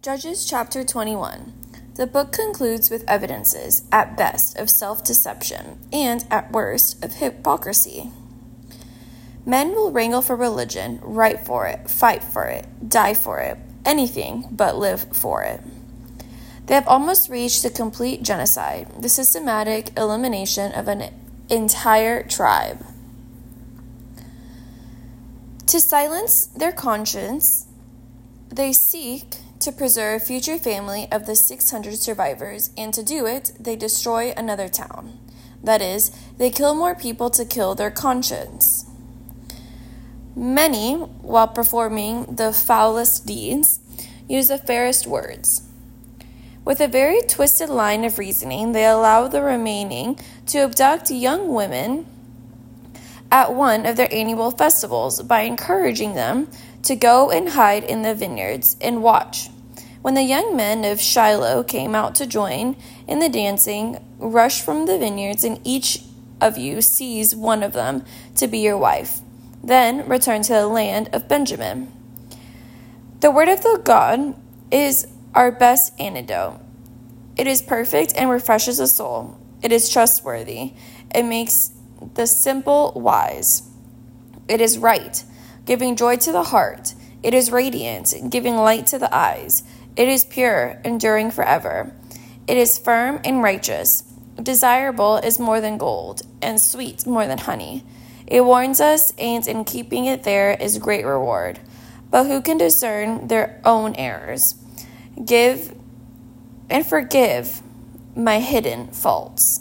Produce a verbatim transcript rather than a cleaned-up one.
Judges chapter twenty-one. The book concludes with evidences, at best, of self-deception, and, at worst, of hypocrisy. Men will wrangle for religion, write for it, fight for it, die for it, anything but live for it. They have almost reached the complete genocide, the systematic elimination of an entire tribe. To silence their conscience, they seek to preserve future family of the six hundred survivors, and to do it, they destroy another town. That is, they kill more people to kill their conscience. Many, while performing the foulest deeds, use the fairest words. With a very twisted line of reasoning, they allow the remaining to abduct young women at one of their annual festivals by encouraging them to go and hide in the vineyards and watch. When the young men of Shiloh came out to join in the dancing, rush from the vineyards, and each of you seize one of them to be your wife. Then return to the land of Benjamin. The word of the God is our best antidote. It is perfect and refreshes the soul. It is trustworthy. It makes the simple wise. It is right, giving joy to the heart. It is radiant, giving light to the eyes. It is pure, enduring forever. It is firm and righteous. Desirable is more than gold, and sweet more than honey. It warns us, and in keeping it there is great reward. But who can discern their own errors? Give and forgive my hidden faults.